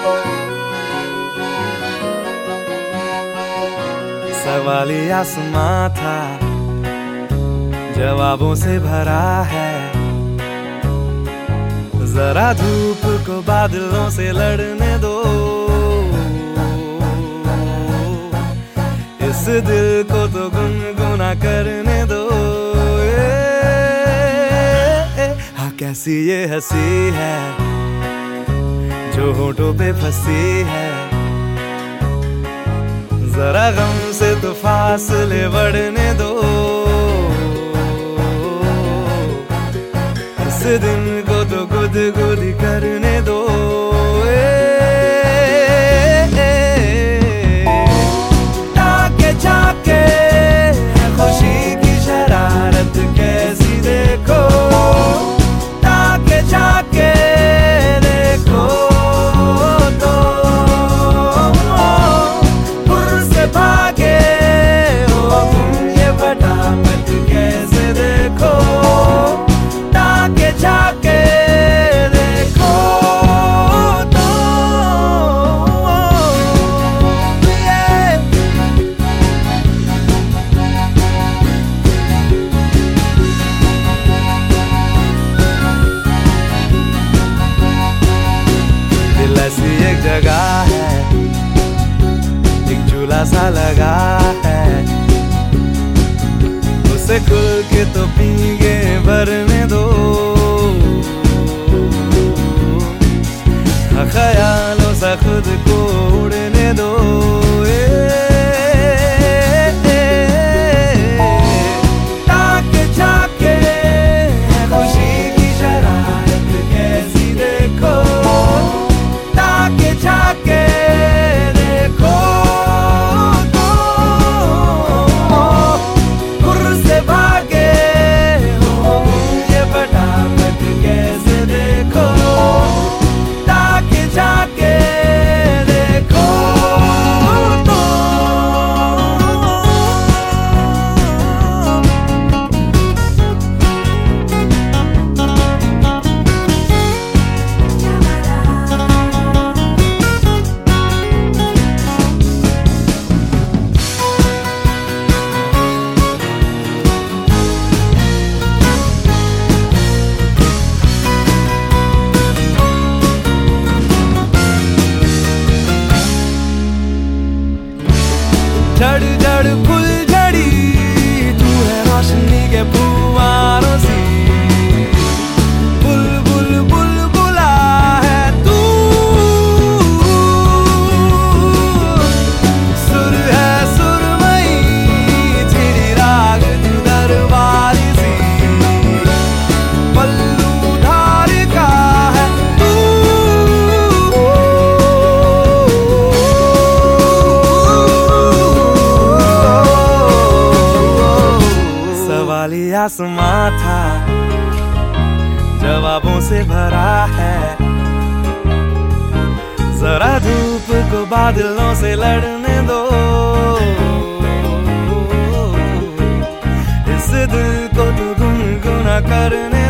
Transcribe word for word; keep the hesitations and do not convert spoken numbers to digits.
सवाली आसमां था, जवाबों से भरा है। जरा धूप को बादलों से लड़ने दो, इस दिल को तो गुनगुना करने दो। ए, ए, हाँ कैसी ये हंसी है जो होठों पे फंसी है। जरा गम से तो फासले बढ़ने दो, इस दिन को तो गुदगुदी करने दो। ए, ए, ए, ताके जाके खुशी की शरारत कैसी देखो, ताके जाके देखो तो पुर से भागे हो तुम ये फटाफट कैसे देखो, ताके जाके देखो तो ये दिल ऐसी एक जगह है, एक झूला सा लगा है, उसे खुल के तो पीगे भरने दो। ख्यालों से खुद को उड़ने दो। ए, ए, ए, ताके जाके खुशी की शरारत कैसी देखो, ताके जाके देखो तो पुर से भागे हो ये फटाफट कैसे देखो, ताके जाके देखो तो जड़ जड़ फुल झड़ी तू है रोशनी के फुवारों सी, बुलबुल बुलबुला है तू, सुर है सुरमई चिड़ी राग तू दरबारी सी, पल्लू धार का है तू। सवाली आसमां था, जवाबों से भरा है। जरा धूप को बादलों से लड़ने दो, इस दिल को तो गुनगुना करने